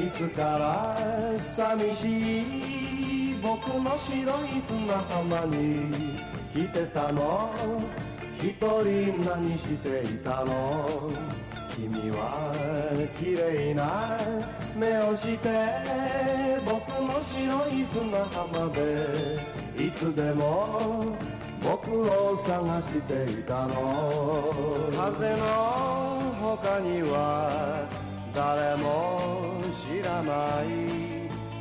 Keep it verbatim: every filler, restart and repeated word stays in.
いつから寂しい僕の白い砂浜に来てたの。一人何していたの。君は綺麗な目をして僕の白い砂浜でいつでも僕を探していたの。風の他には誰も知らない